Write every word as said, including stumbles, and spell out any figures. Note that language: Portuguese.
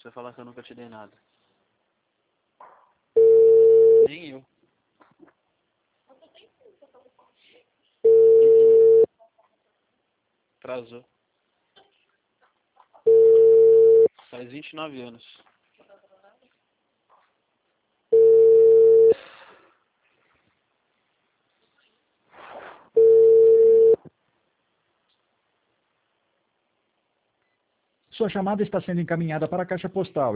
Você falar que eu nunca te dei nada. Nem eu. Atrasou. Faz vinte e nove anos. Sua chamada está sendo encaminhada para a caixa postal.